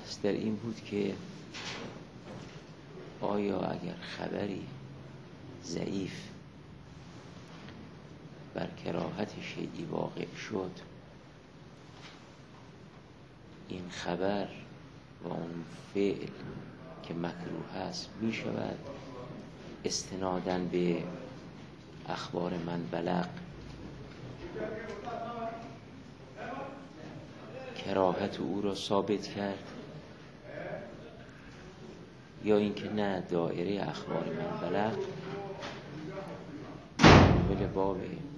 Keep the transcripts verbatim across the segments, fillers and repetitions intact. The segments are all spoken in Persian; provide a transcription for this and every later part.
بحث در این بود که آیا اگر خبری ضعیف بر کراهت شیعی واقع شد، این خبر و اون فعل که مکروه است می شود استناداً به اخبار من بلغ کراهت او را ثابت کرد، یا اینکه نه، دایره اخبار من بلغ مقابل باب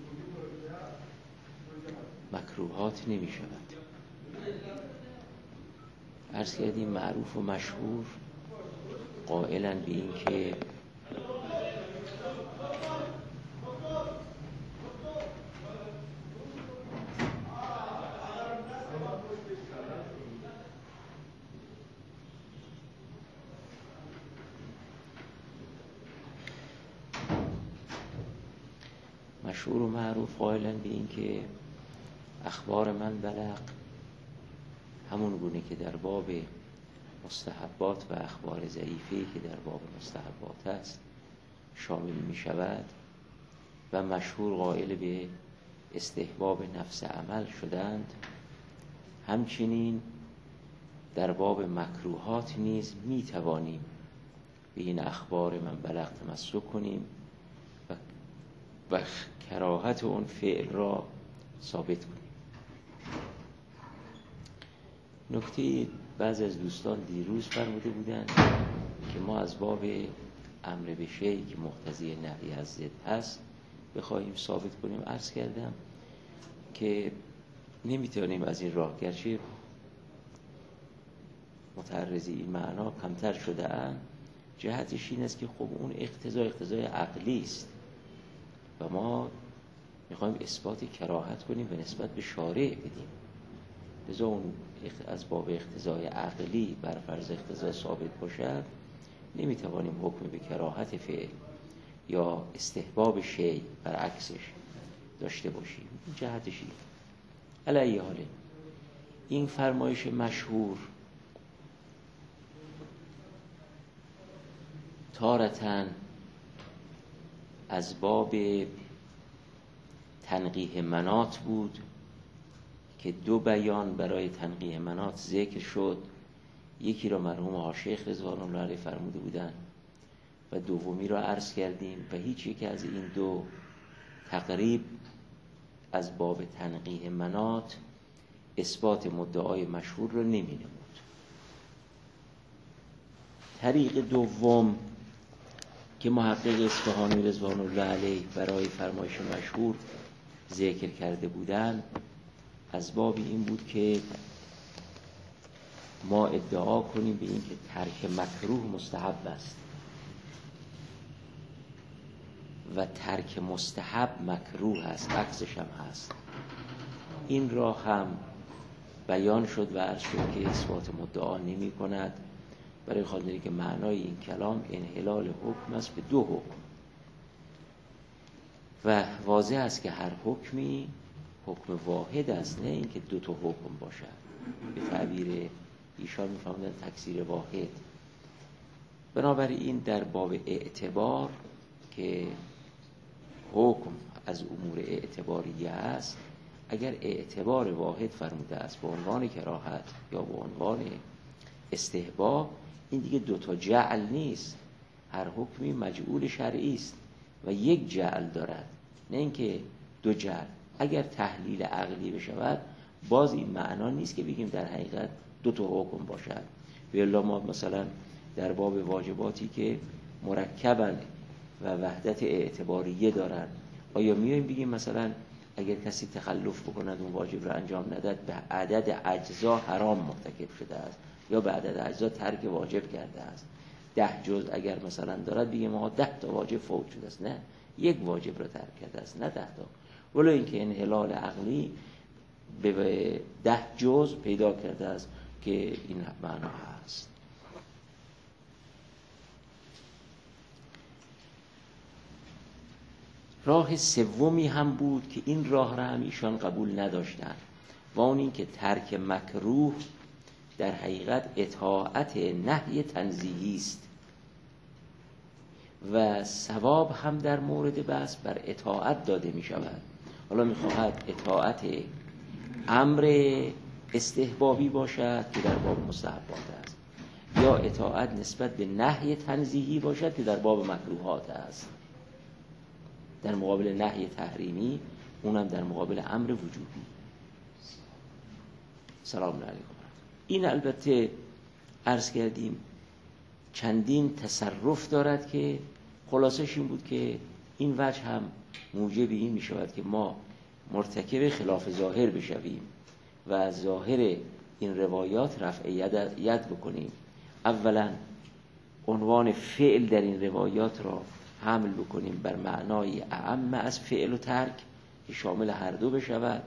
مکروهات نمی شود. عرض کردیم معروف و مشهور قائلاً به این که مشهور و معروف قائلاً به این که اخبار من بلغ همون گونه که در باب مستحبات و اخبار ضعیفی که در باب مستحبات است شامل می شود، و مشهور قائل به استحباب نفس عمل شدند. همچنین در باب مکروهات نیز می توانیم به این اخبار من بلغ تمسک کنیم و, و کراهت اون فعل را ثابت کنیم. نکته بعض از دوستان دیروز فرموده بودند که ما از باب امر به شیء که مقتضی نهی از ضد هست بخواهیم ثابت کنیم. عرض کردم که نمیتونیم از این راه، گرچه متعرضی این معنا کمتر شده اند، جهتش این است که خب اون اقتضا اقتضای عقلی است و ما میخوایم اثبات کراهت کنیم به نسبت به شارع بدیم. لذا اون از باب اقتضای عقلی بر فرض اقتضا ثابت باشد، نمیتوانیم حکم به کراهت فعل یا استحباب شیء برعکسش داشته باشیم. این جهتش این. علی حال این فرمایش مشهور تارتاً از باب تنقیح مناط بود که دو بیان برای تنقیح مناط ذکر شد. یکی را مرحوم آشیخ رضوان الله علیه فرموده بودند و دومی را عرض کردیم و هیچ یک از این دو تقریب از باب تنقیح مناط اثبات مدعای مشهور را نمی نمود. طریق دوم که محقق اصفهانی رضوان الله علیه برای فرمایش مشهور ذکر کرده بودند از باب این بود که ما ادعا کنیم به این که ترک مکروه مستحب است و ترک مستحب مکروه است، عکسش هم هست. این را هم بیان شد و عرض شد که اثبات مدعا نمی کند، برای خاطری که معنای این کلام انحلال حکم است به دو حکم و واضح است که هر حکمی حکم واحد است، نه اینکه دو تا حکم باشد. به تعبیر ایشان می‌فرمایند تکثیر واحد. بنابراین در باب اعتبار که حکم از امور اعتباریه است، اگر اعتبار واحد فرموده است به عنوان کراهت یا به عنوان استحباب، این دیگه دو تا جعل نیست. هر حکمی مجعول شرعی است و یک جعل دارد، نه اینکه دو جعل. اگر تحلیل عقلی بشود باز این معنا نیست که بگیم در حقیقت دو تا حکم باشد. والا ما مثلا در باب واجباتی که مرکباً و وحدت اعتباریه دارن، آیا میایم بگیم مثلا اگر کسی تخلف بکند اون واجب را انجام ندهد به عدد اجزا حرام مرتکب شده است یا به عدد اجزا ترک واجب کرده است؟ ده جز اگر مثلا دارد بگیم ما ده تا واجب فوت شده است، نه، یک واجب را ترک کرده است، نه ده تا. ولی اینکه انحلال عقلی به ده جز پیدا کرده است که این معنا هست. راه سومی هم بود که این راه را هم ایشان قبول نداشتند و اون این که ترک مکروه در حقیقت اطاعت نهی تنزیهی است و ثواب هم در مورد بحث بر اطاعت داده می شود. حالا می خواهد اطاعت امر استحبابی باشد که در باب مستحبات است، یا اطاعت نسبت به نهی تنزیهی باشد که در باب مکروهات است. در مقابل نهی تحریمی، اونم در مقابل امر وجوبی. سلام علیکم. این البته عرض کردیم چندین تصرف دارد که خلاصش این بود که این وجه هم موجب این می شود که ما مرتکب خلاف ظاهر بشویم و از ظاهر این روایات رفع ید, ید بکنیم. اولا عنوان فعل در این روایات را حمل بکنیم بر معنای اعم از فعل و ترک که شامل هر دو بشود،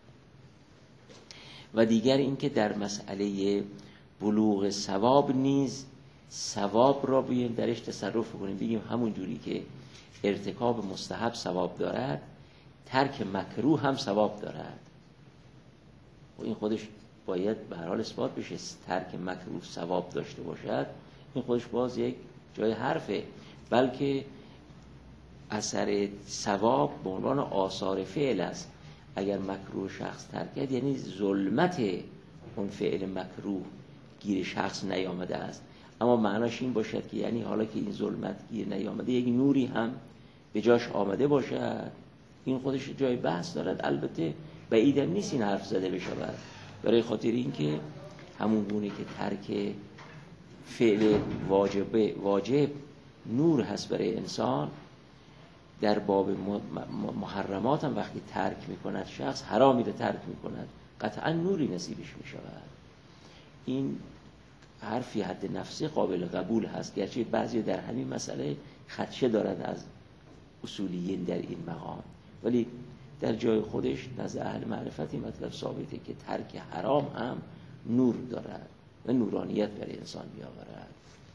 و دیگر اینکه در مسئله بلوغ ثواب نیز ثواب را بیایم درش تصرف کنیم، بگیم همون جوری که ارتکاب مستحب ثواب دارد، ترک مکروه هم ثواب دارد. و این خودش باید به هر حال اثبات بشه. ترک مکروه ثواب داشته باشد، این خودش باز یک جای حرفه، بلکه اثر ثواب به عنوان آثار فعل است. اگر مکروه شخص ترک کرد یعنی ظلمت اون فعل مکروه گیر شخص نیامده است، اما معناش این باشد که یعنی حالا که این ظلمت گیر نیامده یک نوری هم به جاش آمده باشد. این خودش جای بحث دارد. البته بعیدم نیست این حرف زده بشود، برای خاطر اینکه همون گونه که ترک فعل واجب واجب نور هست برای انسان، در باب محرمات هم وقتی ترک میکند شخص، حرامی رو ترک میکند، قطعا نوری نصیبش میشود. این حرفی حد نفسه قابل قبول هست، گرچه بعضی در همین مسئله خدشه دارند از اصولیین در این مقام، ولی در جای خودش نزد اهل معرفتی مطلب ثابته که ترک حرام هم نور دارد و نورانیت برای انسان بیاورد.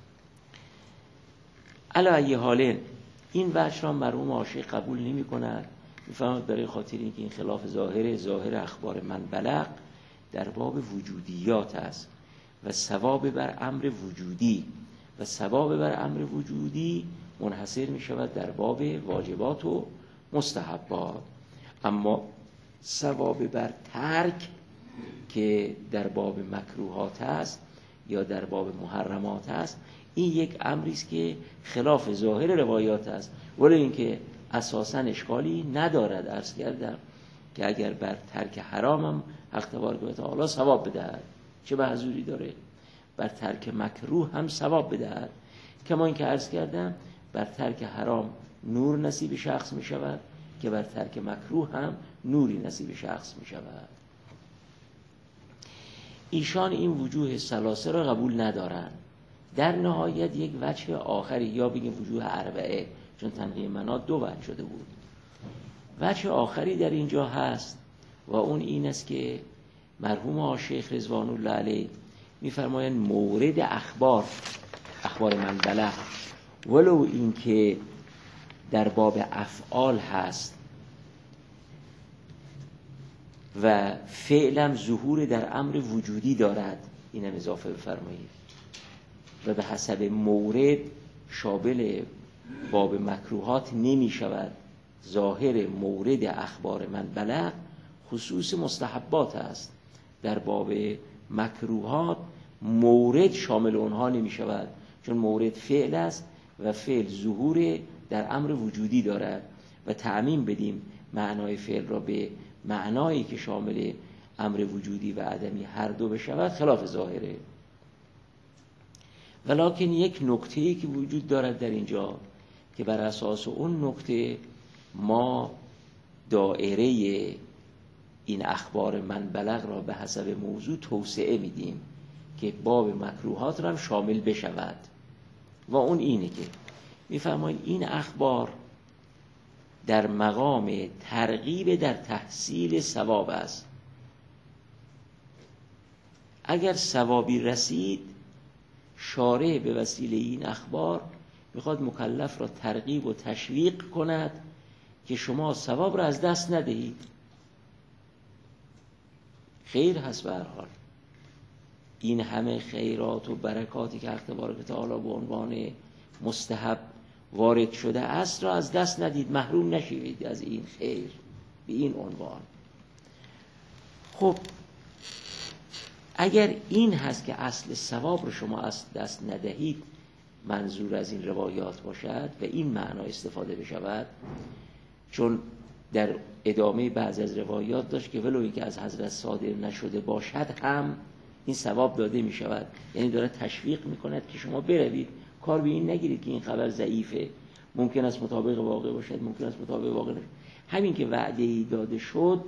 علی ای حال این وجه را مرحوم عاشق قبول نمی کند، میفهمد برای خاطر اینکه این خلاف ظاهر ظاهر اخبار من بلغ در باب وجودیات است و ثواب بر امر وجودی و ثواب بر امر وجودی منحصر می شود در باب واجبات و مستحبات، اما ثواب بر ترک که در باب مکروهات است یا در باب محرمات است، این یک امری است که خلاف ظاهر روایات است، ولی اینکه اساساً اشکالی ندارد. عرض کردم که اگر بر ترک حرام هم حق تبارک و تعالی ثواب بدهد، چه محذوری داره؟ بر ترک مکروه هم ثواب بدهد. کما اینکه عرض کردم بر ترک حرام نور نصیب شخص می شود که بر ترک مکروه هم نوری نصیب شخص می شود. ایشان این وجوه ثلاثه را قبول ندارند. در نهایت یک وجه آخری، یا بگیم وجوه اربعه، چون تنقیه منات دو وجه شده بود، وجه آخری در اینجا هست و اون این است که مرحوم عاشق رضوان الله علیه می‌فرمایند مورد اخبار اخبار من بلغ، ولو این که در باب افعال هست و فعلم ظهور در امر وجودی دارد، اینم اضافه بفرمایید، و به حسب مورد شامل باب مکروهات نمی شود. ظاهر مورد اخبار من بلغ خصوص مستحبات است، در باب مکروهات مورد شامل اونها نمی شود، چون مورد فعل است و فعل ظهور در امر وجودی دارد و تعمیم بدیم معنای فعل را به معنایی که شامل امر وجودی و عدمی هر دو بشود خلاف ظاهره. ولکن یک نکته‌ای که وجود دارد در اینجا که بر اساس اون نکته ما دائره این اخبار من بلغ را به حسب موضوع توسعه میدیم که باب مکروهات را هم شامل بشود، و اون اینه که میفرمایید این اخبار در مقام ترغیب در تحصیل ثواب است. اگر ثوابی رسید، شارع به وسیله این اخبار میخواد مکلف را ترغیب و تشویق کند که شما ثواب را از دست ندهید. خیر هست به هر حال. این همه خیرات و برکاتی که حق تبارک و تعالی به عنوان مستحب وارد شده است را از دست ندید، محروم نشوید از این خیر به این عنوان. خب اگر این هست که اصل ثواب رو شما از دست ندهید منظور از این روایات باشد و این معنا استفاده بشود، چون در ادامه بعض از روایات داشت که ولو اینکه از حضرت صادر نشده باشد هم این ثواب داده می شود، یعنی داره تشویق می کند که شما بروید، کار به این نگیرید که این خبر ضعیفه، ممکن است مطابق واقع باشد، ممکن است مطابق واقع نشد. همین که وعده داده شد،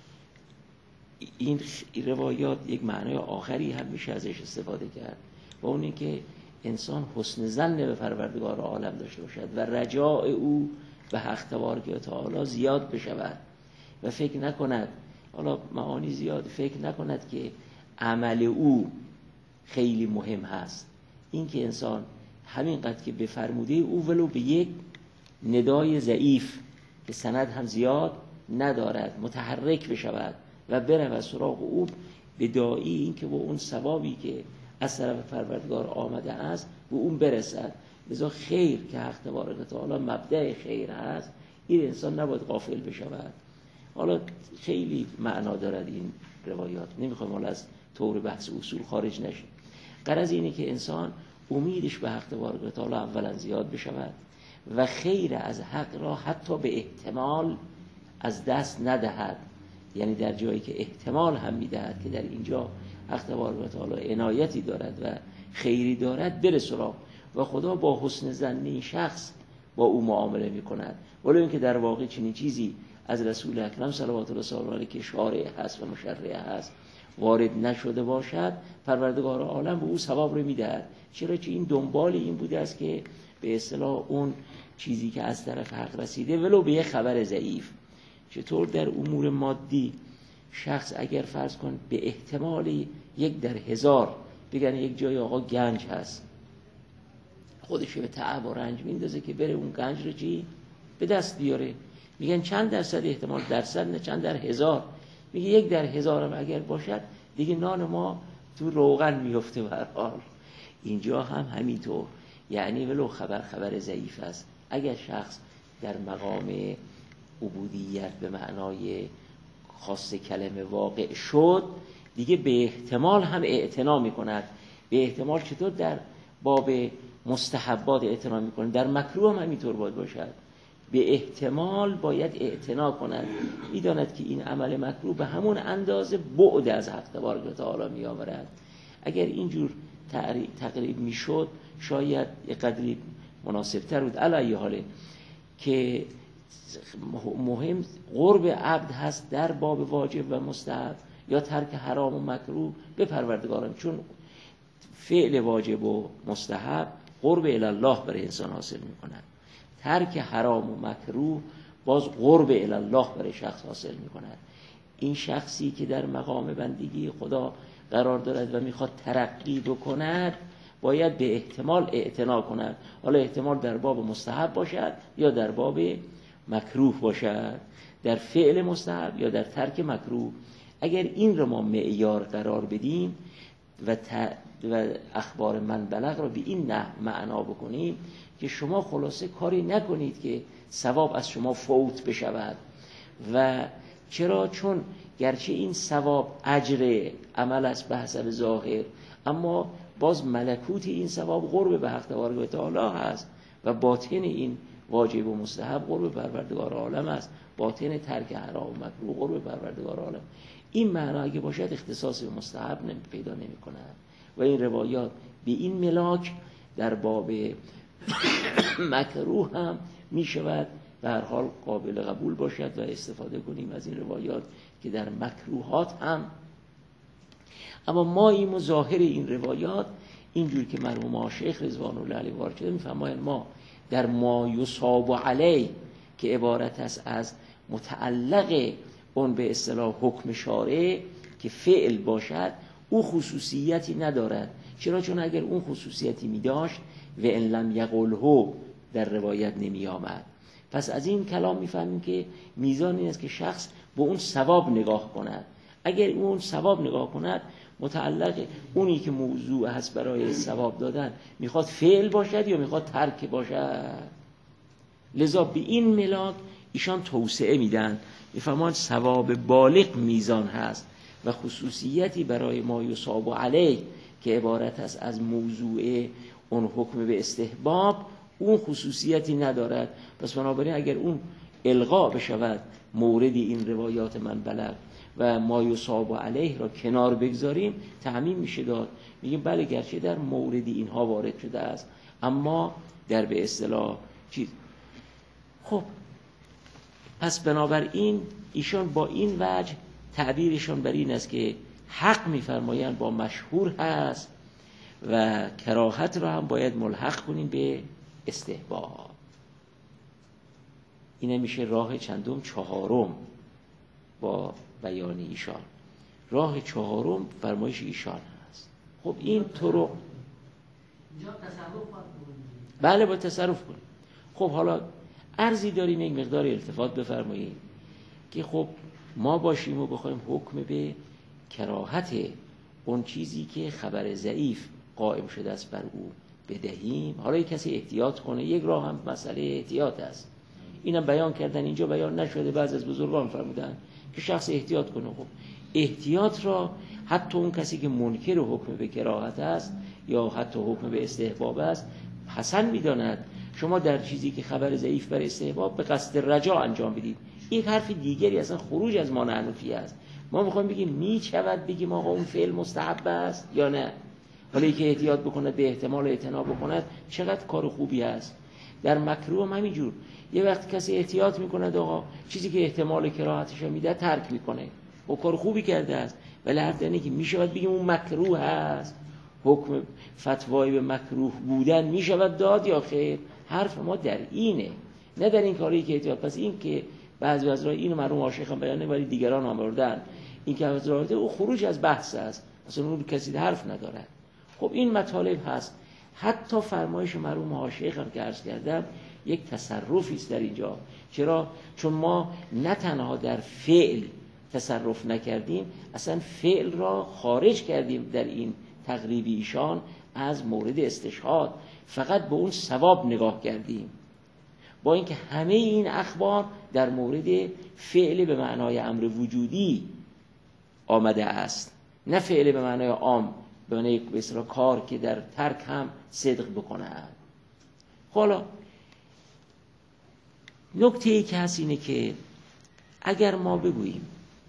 این روایات یک معنای آخری هم میشه ازش استفاده کرد و اون این که انسان حسن ظن به پروردگار عالم داشته باشد و رجاء او به حق تبارک و تعالی زیاد بشود و فکر نکند، حالا معانی زیاد، فکر نکند که عمل او خیلی مهم هست. این که انسان همینقدر که به فرموده او ولو به یک ندای ضعیف که سند هم زیاد ندارد متحرک بشود و بره و سراغ او به داعی، این که با اون ثوابی که از طرف پروردگار آمده است به اون برسد. لذا خیر که حق تبارک و تعالی مبدأ خیر هست، این انسان نباید غافل بشود. حالا خیلی معنا دارد این روایات، نمیخوایم حالا از طور بحث اصول خارج نشیم. غرض اینه که انسان امیدش به حق تبارک و تعالی اولا زیاد بشود و خیر از حق را حتی به احتمال از دست ندهد، یعنی در جایی که احتمال هم میدهد که در اینجا حق تبارک و تعالی عنایتی دارد و خیری دارد بره سراغ و خدا با حسن ظن این شخص با او معامله میکند، ولو اینکه در واقع چنین چیزی از رسول اکرم صلوات الله علیه و آله که شارع هست و مشرع هست وارد نشده باشد، پروردگار عالم به او ثواب رو میدهد. چرا؟ چه این دنبال این بوده است که به اصطلاح اون چیزی که از طرف حق رسیده ولو به یه خبر ضعیف. چطور در امور مادی شخص اگر فرض کن به احتمال یک در هزار بگن یک جای آقا گنج هست، خودش به تعب و رنج میندازه که بره اون گنج رو چی به دست بیاره، میگن چند درصد احتمال، درصد نه چند در هزار، میگه یک در هزار هم اگر باشد دیگه نان ما تو روغن میفته. به هر حال اینجا هم همینطور، یعنی ولو خبر خبر ضعیف است، اگر شخص در مقام عبودیت به معنای خاص کلمه واقع شد، دیگه به احتمال هم اعتنا میکند. به احتمال چطور؟ در باب مستحبات اعتنا میکنه، در مکروه هم همینطور باید باشد. به احتمال باید اعتنا کند، میداند که این عمل مکروه به همون اندازه بعد از حق تبارک و تعالی می آورد. اگر اینجور تقریب میشد شاید یک قدری مناسب تر بود. علی حاله که مهم قرب عبد هست در باب واجب و مستحب یا ترک حرام و مکروه به پروردگاران، چون فعل واجب و مستحب قرب الله برای انسان حاصل میکنند، ترک حرام و مکروه باز قرب الله برای شخص حاصل میکند. این شخصی که در مقام بندگی خدا قرار دارد و میخواد ترقی بکند باید به احتمال اعتنا کند، حالا احتمال در باب مستحب باشد یا در باب مکروه باشد، در فعل مستحب یا در ترک مکروه. اگر این رو ما معیار قرار بدیم و, ت... و اخبار من بلغ رو به این نحو معنا بکنیم که شما خلاصه کاری نکنید که ثواب از شما فوت بشود. و چرا؟ چون گرچه این ثواب اجر عمل است به حسب ظاهر، اما باز ملکوت این ثواب قرب به حق تبارک و تعالی هست و باطن این واجب و مستحب قرب پروردگار عالم است، باطن ترک حرام و مکروه قرب پروردگار عالم. این معنا اگه باشد اختصاص به مستحب نمی پیدا نمی کند و این روایات به این ملاک در باب مکروه هم می شود به هر حال قابل قبول باشد و استفاده کنیم از این روایات که در مکروهات هم. اما ما این ظاهر این روایات اینجور که مرحوم شیخ رضوان الله علیه وارد شده میفرمایند ما در ما یصاب علی که عبارت است از متعلق اون به اصطلاح حکم شارع که فعل باشد، او خصوصیتی ندارد. چرا؟ چون اگر اون خصوصیتی می داشت و ان لم یقله در روایت نمی آمد. پس از این کلام میفهمیم که میزان این است که شخص به اون ثواب نگاه کند. اگر اون ثواب نگاه کند متعلق اونی که موضوع هست برای ثواب دادن میخواد فعل باشد یا میخواد ترک باشد. لذا به این ملاک ایشان توسعه میدن، میفهمند ثواب بالغ میزان هست و خصوصیتی برای ما یصاب علیه که عبارت است از موضوع اون حکم به استحباب، اون خصوصیتی ندارد. پس بنابراین اگر اون الغا بشود مورد این روایات من بلغ و ما یصاب علیه را کنار بگذاریم، تعمیم میشه داد. میگیم بله گرچه در مورد اینها وارد شده است، اما در به اصطلاح چیز. خب پس بنابراین ایشان با این وجه تعبیرشان بر این است که حق میفرمایند با مشهور هست و کراهت را هم باید ملحق کنیم به استحباب. این میشه راه چندم؟ چهارم با بیان ایشان. راه چهارم فرمایش ایشان هست. خب این طرق بله با تصرف کنیم. خب حالا عرضی داریم یک مقدار التفات بفرمایید که خب ما باشیم و بخوایم حکم به کراهت اون چیزی که خبر ضعیف قائم شده است بر او بدهیم. حالا یک کسی احتیاط کنه، یک راه هم مسئله احتیاط است. اینم بیان کردن، اینجا بیان نشده، بعض از بزرگان فرمودن که شخص احتیاط کنه. خب احتیاط را حتی اون کسی که منکر حکم به کراهت است یا حتی حکم به استحباب است حسن می‌داند شما در چیزی که خبر ضعیف بر استحباب به قصد رجا انجام بدید. یک حرف دیگری اصلا خروج از مانع حنفی است. ما میخوایم بگیم میشود بگیم آقا اون فعل مستحب است یا نه. حالا که احتیاط بکند به احتمال اجتناب بکند چقدر کار خوبی است. در مکروه هم همینجور، یه وقت کسی احتیاط میکند آقا چیزی که احتمال کراهتش میده ترک میکنه و کار خوبی کرده است، ولی حرف اینه که میشود بگیم اون مکروه است. حکم فتوای به مکروه بودن میشود داد یا خیر؟ حرف ما در اینه، نه در این کاری که احتیاط. پس این که بعضی از راه اینو مرحوم عاشق هم بیانه ولی دیگران هم بردن، این که از راه او خروج از بحث است، اصلا اون کسی حرف نداره. خب این مطالب هست. حتی فرمایش مرحوم عاشق هم که عرض کردم یک تصرفی است در اینجا. چرا؟ چون ما نه تنها در فعل تصرف نکردیم، اصلا فعل را خارج کردیم در این تقریب ایشان از مورد استشهاد، فقط به اون ثواب نگاه کردیم، با اینکه همه این اخبار در مورد فعل به معنای امر وجودی آمده است، نه فعل به معنای عام، به معنای به اصطلاح کار که در ترک هم صدق بکنند. حالا نکته ای که هست اینه که اگر ما بگوییم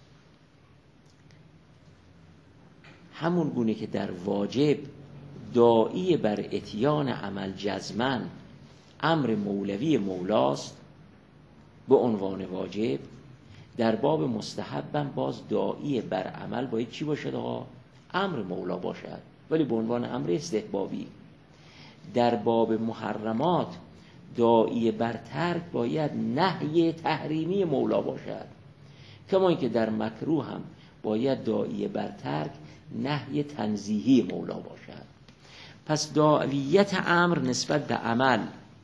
همون گونه که در واجب داعی بر اتیان عمل جزمن امر مولوی مولاست به عنوان واجب، در باب مستحبم باز داعی بر عمل باید چی باشد آقا؟ امر مولا باشد، ولی به عنوان امر استحبابی. در باب محرمات داعی بر ترک باید نهی تحریمی مولا باشد، کما اینکه در مکروه هم باید داعی بر ترک نهی تنزیهی مولا باشد. پس داعیت امر نسبت به عمل،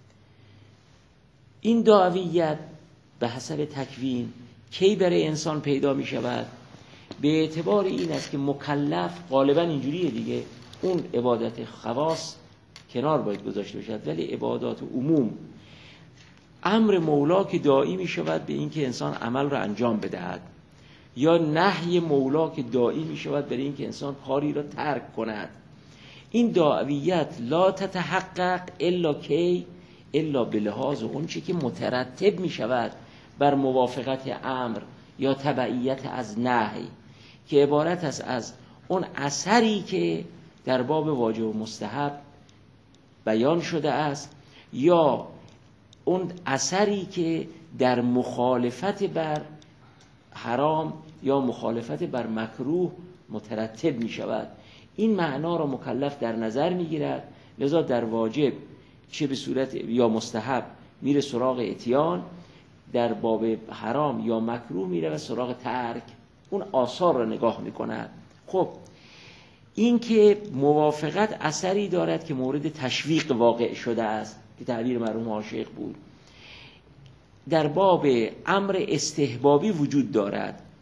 این داعیت به حسب تکوین کی برای انسان پیدا می شود؟ به اعتبار این است که مکلف غالبا اینجوریه دیگه، اون عبادت خواص کنار باید گذاشته باشد، ولی عبادات عموم امر مولا که داعی می شود به این که انسان عمل را انجام بدهد، یا نهی مولا که داعی می شود برای این که انسان کاری را ترک کند. این داعیت لا تتحقق الا کی الا به لحاظ اون چی که مترتب می شود بر موافقت امر یا تبعیت از نهی، که عبارت است از اون اثری که در باب واجب و مستحب بیان شده است، یا اون اثری که در مخالفت بر حرام یا مخالفت بر مکروه مترتب می شود. این معنا را مکلف در نظر می گیرد، لذا در واجب چه به صورت یا مستحب میره سراغ اتیان، در باب حرام یا مکروه میره و سراغ ترک، اون آثار را نگاه می کند. خب این که موافقت اثری دارد که مورد تشویق واقع شده است که تعبیر مرحوم عاشق بود، در باب امر استحبابی وجود دارد،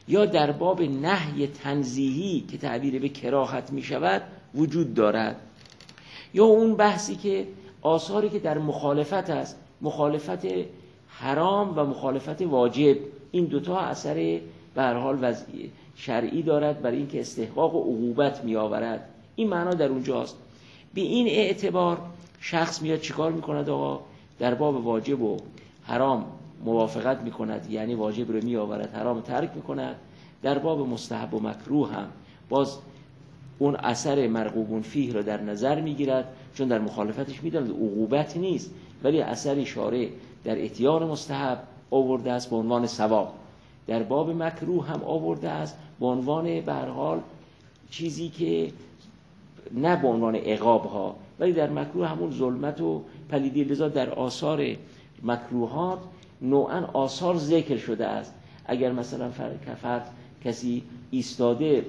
یا در باب نهی تنزیهی که تعبیر به کراهت می شود وجود دارد، یا اون بحثی که آثاری که در مخالفت است، مخالفت حرام و مخالفت واجب، این دوتا اثر به هر حال وضعی شرعی دارد برای اینکه استحقاق و عقوبت می آورد. این معنا در اونجاست. به این اعتبار شخص میاد چیکار میکند؟ آقا در باب واجب و حرام موافقت میکند، یعنی واجب رو می آورد، حرام ترک میکند. در باب مستحب و مکروه هم باز اون اثر مرغوبون فیه رو در نظر میگیرد، چون در مخالفتش میداند عقوبت نیست، ولی اثر شارع در اتیان مستحب آورده است به عنوان ثواب. در باب مکروه هم آورده است به عنوان به هر حال چیزی که نه به عنوان عقاب ها، ولی در مکروه همون ظلمت و پلیدی. لذا در آثار مکروهات نوعا آثار ذکر شده است. اگر مثلا فرد کسی ایستاده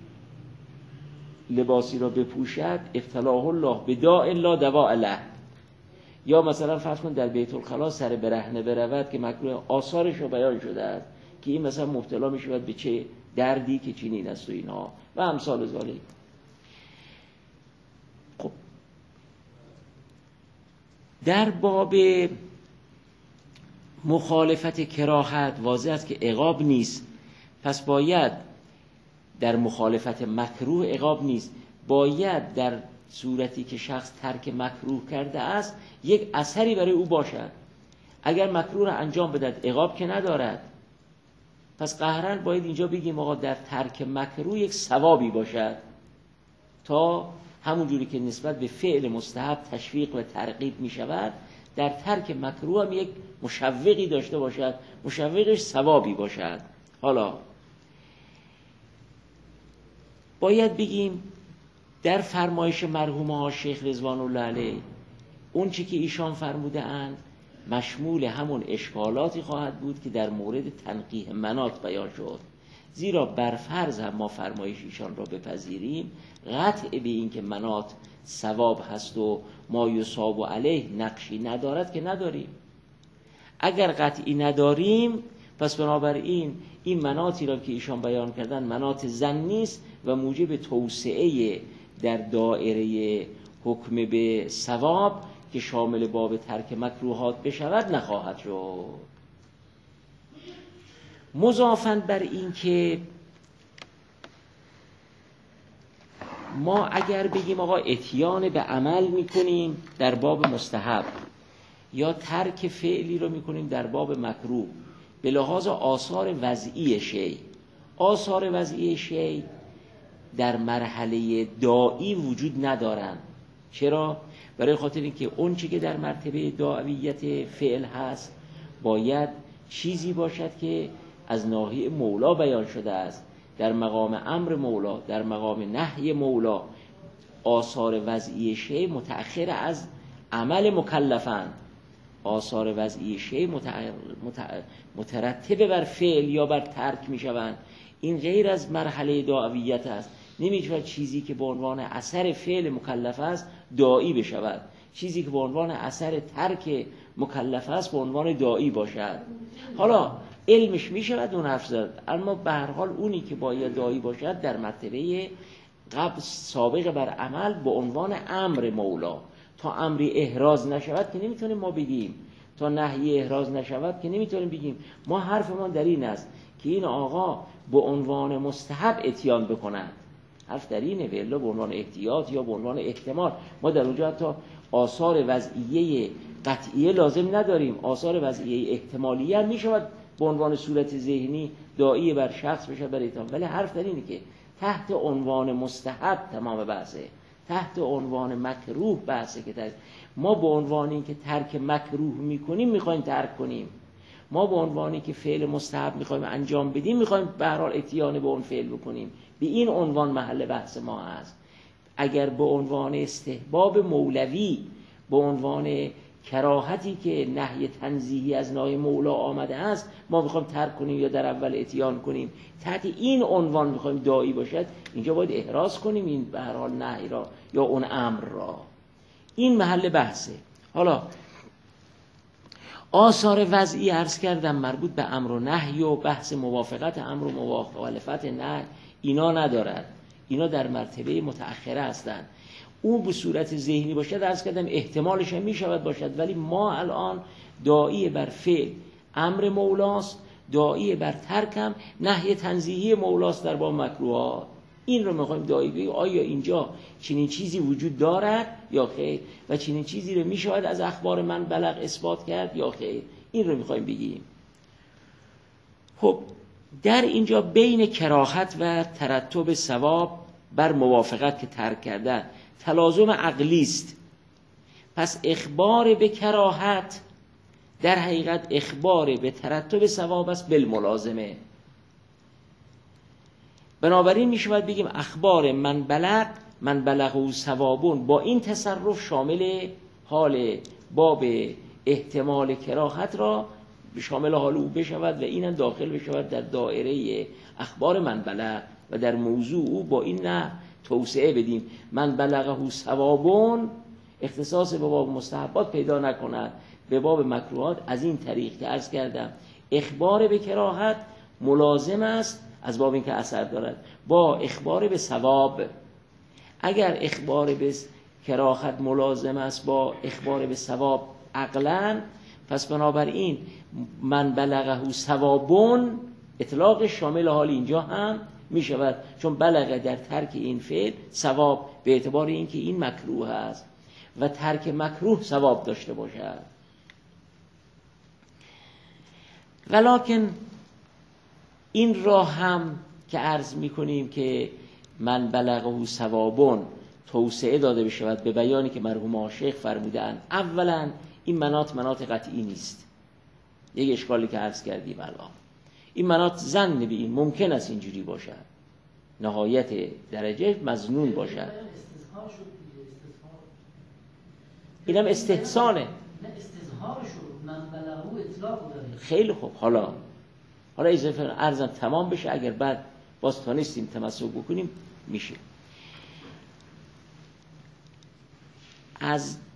لباسی را بپوشد، ابتلاه الله بداء لا دواء له، یا مثلا فرض کن در بیت الخلا سر برهنه برود که مکروه، آثارش رو بیان شده است که این مثلا مبتلا می شود به چه دردی که چنین است و اینها و امثال ذالک. خب در باب مخالفت کراهت واضح است که عقاب نیست، پس باید در مخالفت مکروه عقاب نیست، باید در صورتی که شخص ترک مکروه کرده است یک اثری برای او باشد. اگر مکروه را انجام بدهد عقاب که ندارد، پس قهرن باید اینجا بگیم آقا در ترک مکروه یک ثوابی باشد، تا همون جوری که نسبت به فعل مستحب تشویق و ترغیب می شود، در ترک مکروه هم یک مشوقی داشته باشد، مشوقش ثوابی باشد. حالا باید بگیم در فرمایش مرحوم ها شیخ رضوان الله علیه اون چی که ایشان فرموده اند مشمول همون اشکالاتی خواهد بود که در مورد تنقیح منات بیان شد. زیرا برفرض هم ما فرمایش ایشان را بپذیریم، قطع به این که منات ثواب هست و ما یصاب علیه نقشی ندارد که نداریم. اگر قطعی نداریم، پس بنابراین این مناتی را که ایشان بیان کردن منات ظنی است و موجب توسعه در دایره حکم به ثواب که شامل باب ترک مکروهات بشود نخواهد شد. مضافاً بر این که ما اگر بگیم آقا اتیان به عمل میکنیم در باب مستحب یا ترک فعلی رو میکنیم در باب مکروه، به لحاظ آثار وضعی شی، آثار وضعی شی در مرحله دائی وجود ندارن. چرا؟ برای خاطر اینکه اون چی که در مرتبه داعیت فعل هست باید چیزی باشد که از ناحیه مولا بیان شده است. در مقام امر مولا، در مقام نهی مولا، آثار وضعی شی متأخر از عمل مکلفن. آثار وضعی شی مترتب بر فعل یا بر ترک می شوند. این غیر از مرحله داعیت است. نمی‌شود چیزی که به عنوان اثر فعل مکلف است داعی بشود، چیزی که به عنوان اثر ترک مکلف است به عنوان داعی باشد. حالا علمش میشود اون حرف زد، اما به هر حال اونی که باید داعی باشد در مرتبه قبل سابق بر عمل به عنوان امر مولا. تا امری احراز نشود که نمیتونیم ما بگیم، تا نهی احراز نشود که نمیتونیم بگیم. ما حرفمان در این است که این آقا به عنوان مستحب اتیان بکنند، حرف در اینه، ولی به عنوان احتیاط یا به عنوان احتمال. ما در اونجا حتی آثار وضعیه قطعیه لازم نداریم، آثار وضعیه احتمالیه هم میشود به عنوان صورت ذهنی داعی بر شخص بشه بر اتهام. ولی حرف در اینه که تحت عنوان مستحب تمام بحثه، تحت عنوان مکروه بحثه که تحت ما به عنوان این که ترک مکروه میکنیم میخوایم ترک کنیم، ما به عنوانی که فعل مستحب میخوایم انجام بدیم میخوایم به هر حال اتیان به اون فعل بکنیم. به این عنوان محل بحث ما هست. اگر به عنوان استحباب مولوی، به عنوان کراهتی که نهی تنزیهی از نهی مولا آمده است ما میخوایم ترک کنیم یا در اول اتیان کنیم، تحت این عنوان میخوایم داعی باشد، اینجا باید احراز کنیم این به هر حال نهی را یا اون امر را. این محل بحثه. حالا آثار وضعی عرض کردم مربوط به امر و نهی و بحث موافقت امر و مخالفت نهی اینا ندارد، اینا در مرتبه متأخره هستند. اون به صورت ذهنی باشد عرض کردم احتمالش هم می شود باشد، ولی ما الان داعی بر فعل امر مولاست، داعی بر ترکم نهی تنزیهی مولاست در باب مکروهات. این رو میخوایم داعی بگیم آیا اینجا چنین چیزی وجود دارد یا خیر، و چنین چیزی رو میشود از اخبار من بلغ اثبات کرد یا خیر. این رو میخوایم بگیم. خب در اینجا بین کراهت و ترتب ثواب بر موافقت که ترک کردن تلازم عقلی است. پس اخبار به کراهت در حقیقت اخبار به ترتب ثواب است بالملازمه. بنابراین می شود بگیم اخبار من بلغ من بلغ ثوابون با این تصرف شامل حال باب احتمال کراهت را شامل حال او بشود و اینم داخل بشود در دایره اخبار من بلغ و در موضوع او با این نه توسعه بدیم. من بلغه ثوابون اختصاص به باب مستحبات پیدا نکند، به باب مکروهات از این طریق که عرض کردم اخبار به کراهت ملازم است از باب این که اثر دارد با اخبار به ثواب. اگر اخبار به کراهت ملازم است با اخبار به ثواب عقلاً، پس بنابراین من بلغه ثوابون اطلاق شامل حال اینجا هم می شود، چون بلغه در ترک این فعل ثواب به اعتبار اینکه این مکروه است و ترک مکروه ثواب داشته باشد. ولکن این را هم که عرض می کنیم که من بلغه ثوابون توسعه داده بشود به بیانی که مرحوم شیخ فرمودند. اولا این مناط مناط قطعی نیست، یک اشکالی که عرض کردیم الان. این مناط ظن به این ممکن است اینجوری باشد، نهایت درجه مظنون باشد. اینم استحسانه. نه استظهار شد من بلغو اطلاق داره. خیلی خوب. حالا حالا اضافه عرضم تمام بشه، اگر بعد باز تانستیم تمسک بکنیم میشه. از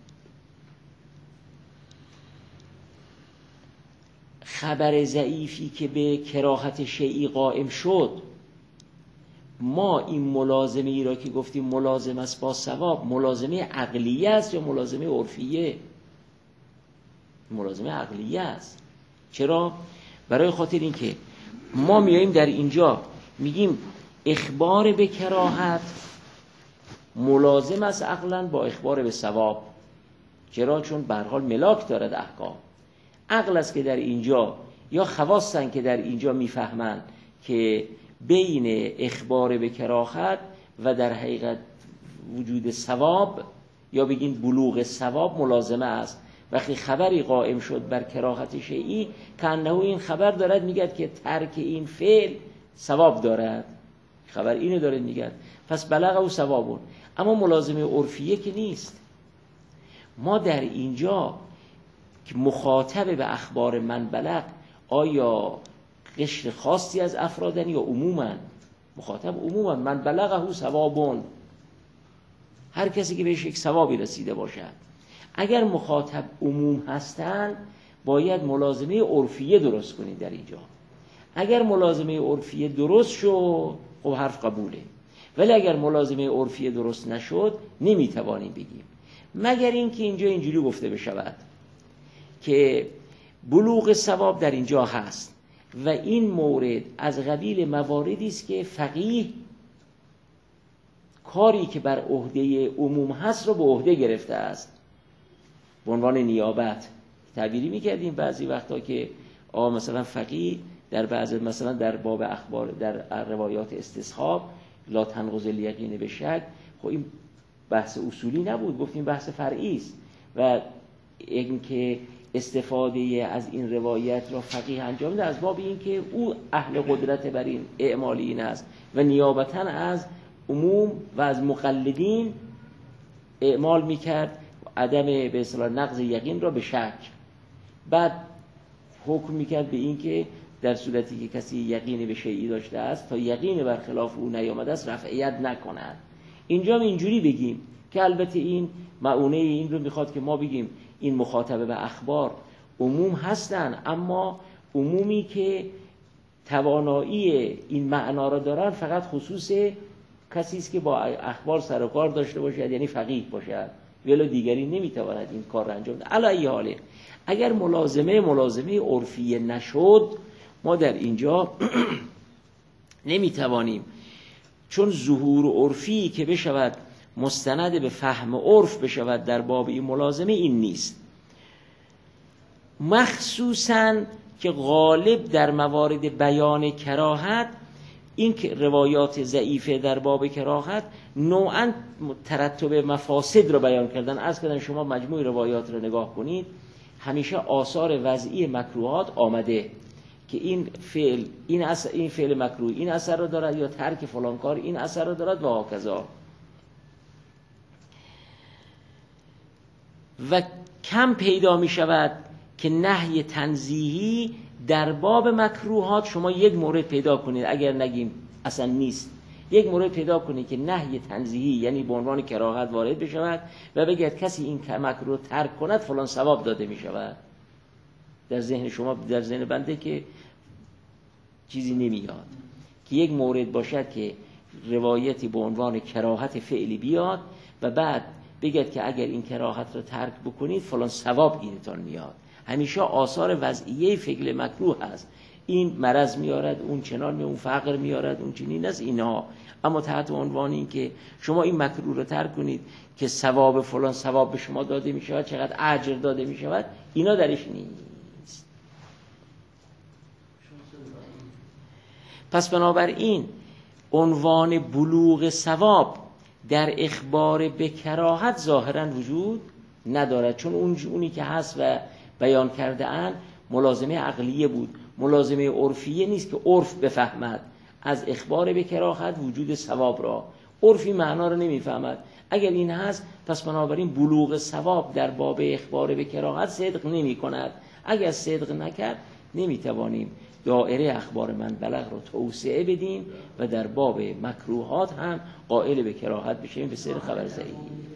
خبر ضعیفی که به کراهت شیعی قائم شد، ما این ملازمه ای را که گفتیم ملازم است با ثواب، ملازمه عقلیه است یا ملازمه عرفیه؟ ملازمه عقلیه است. چرا؟ برای خاطر این که ما میاییم در اینجا میگیم اخبار به کراهت ملازم است عقلاً با اخبار به ثواب. چرا؟ چون به هر حال ملاک دارد احکام. عقل است که در اینجا یا خواستن که در اینجا میفهمند که بین اخبار به کراهت و در حقیقت وجود ثواب یا بگین بلوغ ثواب ملازمه است. وقتی خبری قائم شد بر کراهت شیعی که انه این خبر دارد میگد که ترک این فعل ثواب دارد، خبر اینو داره میگد، پس بلغ و ثوابون. اما ملازمه عرفیه که نیست. ما در اینجا که مخاطب به اخبار من بلغ آیا قشر خاصی از افرادن یا عموما؟ مخاطب عموما من بلغه ثوابون، هر کسی که بهش یک ثوابی رسیده باشد. اگر مخاطب عموم هستند باید ملازمه عرفیه درست کنید در اینجا. اگر ملازمه عرفیه درست شد خب حرف قبوله، ولی اگر ملازمه عرفیه درست نشد نمیتوانیم بگیم، مگر اینکه اینجا اینجوری گفته بشود که بلوغ ثواب در اینجا هست و این مورد از قبیل مواردی است که فقیه کاری که بر عهده عموم هست رو به عهده گرفته است به عنوان نیابت. تعبیری میکردیم بعضی وقتا که آ مثلا فقیه در بعض مثلا در باب اخبار در روایات استصحاب لا تنقض الیقین به شک، خب این بحث اصولی نبود، گفتیم بحث فرعی است و اینکه استفاده از این روایت را فقیه انجام ده از باب این که او اهل قدرت بر این اعمال این است و نیابتا از عموم و از مقلدین اعمال میکرد عدم به اصطلاح نقض یقین را به شک. بعد حکم میکرد به این که در صورتی که کسی یقین به شیعی داشته است تا یقین برخلاف او نیامده است رفعیت نکند. اینجا هم اینجوری بگیم که البته این معونه این رو میخواد که ما بگیم این مخاطبه به اخبار عموم هستن، اما عمومی که توانایی این معنا را دارن فقط خصوص کسی است که با اخبار سر و کار داشته باشد، یعنی فقیه باشد، ولی دیگری نمیتواند این کار را انجام دهد. علی ای حال اگر ملازمه ملازمه عرفی نشد، ما در اینجا نمیتوانیم، چون ظهور عرفی که بشود مستند به فهم عرف بشود در باب این ملازمه این نیست. مخصوصاً که غالب در موارد بیان کراهت این که روایات ضعیفه در باب کراهت نوعاً ترتب مفاسد رو بیان کردن. عرض کردن شما مجموع روایات رو نگاه کنید، همیشه آثار وضعی مکروهات آمده که این فعل این اثر این فعل مکروه این اثر رو دارد، یا ترک فلان کار این اثر رو دارد و هاکذا. و کم پیدا می شود که نهی تنزیهی در باب مکروهات شما یک مورد پیدا کنید، اگر نگیم اصلا نیست، یک مورد پیدا کنید که نهی تنزیهی یعنی به عنوان کراهت وارد بشود و بگید کسی این مکروه ترک کند فلان ثواب داده می شود. در ذهن شما، در ذهن بنده که چیزی نمیاد که یک مورد باشد که روایتی به عنوان کراهت فعلی بیاد و بعد بگید که اگر این کراهت رو ترک بکنید فلان ثواب گیرتان میاد. همیشه آثار وضعیه فعل مکروه هست، این مرض میارد، اون چنان می اون فقر میارد، اون چنین است اینها. اما تحت عنوان این که شما این مکروه رو ترک کنید که ثواب فلان ثواب به شما داده می شود، چقدر اجر داده می شود، اینا درش نیست. پس بنابراین عنوان بلوغ ثواب در اخبار به کراهت ظاهرا وجود ندارد، چون اون اونی که هست و بیان کرده اند ملازمه عقلیه بود، ملازمه عرفیه نیست که عرف بفهمد از اخبار به کراهت وجود ثواب را، عرفی معنا را نمیفهمد. اگر این هست پس بنابراین بلوغ ثواب در باب اخبار به کراهت صدق نمی کند. اگر صدق نکرد نمیتوانیم دائره اخبار من بلغ رو توسعه بدیم و در باب مکروهات هم قائل به کراهت بشیم به سر خبر ضعیف.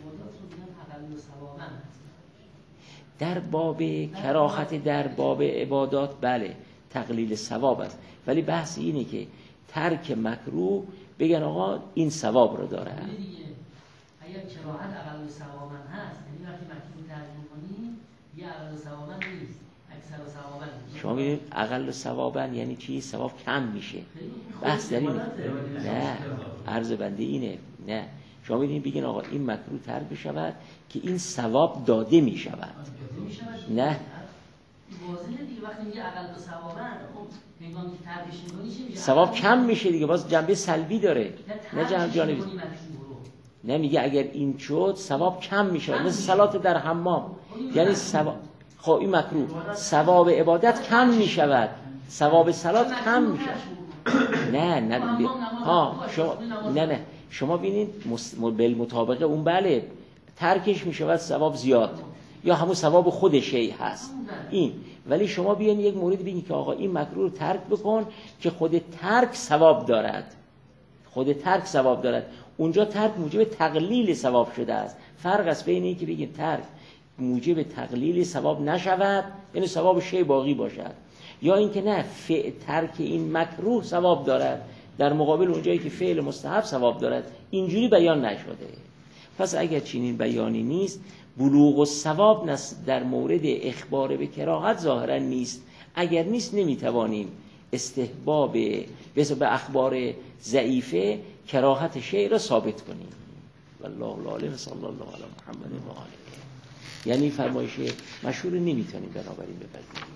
در باب کراهت در باب عبادات بله تقلیل ثواب است، ولی بحث اینه که ترک مکروه بگن آقا این ثواب رو داره. اگر کراهت اقل ثوابا هست، یعنی وقتی مکروه ترک می‌کنی یه اقل ثوابا نیست، اکثر ثوابا نیست. شما ببینید اقل ثوابا یعنی چی؟ ثواب کم میشه. بحث در اینه. نه عرض بنده اینه. نه شما ببینید بگین آقا این مکروه ترک بشود که این ثواب داده میشود. نه واضحه دیگه، وقتی میگه اقل ثوابا خب هنگامی که ترکش می‌کنی چی میشه؟ ثواب کم میشه دیگه، باز جنبه سلبی داره نه جنبه جانبی. نه میگه اگر این شد ثواب کم میشه، مثل صلات در حمام، یعنی ثواب خب این مکروه ثواب عبادت کم میشود، ثواب صلات کم میشه. نه نه بی... ها شما نه نه شما ببینید بالمطابقه اون بله ترکش میشود ثواب زیاد یا همون ثواب خود شیء هست این، ولی شما بیاین یک مورد ببینید که آقا این مکروه رو ترک بکن که خود ترک ثواب دارد، خود ترک ثواب دارد. اونجا ترک موجب تقلیل ثواب شده است. فرق است بین این که بگیم ترک موجب تقلیل ثواب نشود یعنی ثواب شیء باقی باشد، یا اینکه نه فعل ترک این مکروه ثواب دارد در مقابل اونجایی که فعل مستحب ثواب دارد. اینجوری بیان نشده. پس اگر چنین بیانی نیست، بلوغ و ثواب در مورد اخبار به کراهت ظاهرا نیست. اگر نیست نمیتوانیم استحباب به اخبار ضعیفه کراهت شیء را ثابت کنیم. والله اعلم. صلی الله علی محمد و آله. یعنی فرمایش مشهور نمیتونیم بنابراین بپذیریم.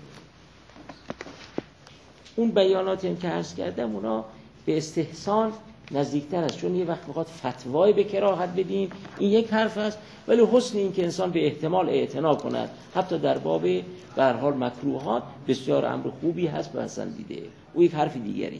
اون بیاناتی هم که عرض کردم اونا به استحسان نزدیکتر است، چون یه وقت میخواد فتوای به کراهت بدیم این یک حرف است، ولی حسن این که انسان به احتمال اعتنا کند حتی در باب به هر حال مکروهات بسیار امر خوبی هست و پسندیده، او یک حرف دیگری.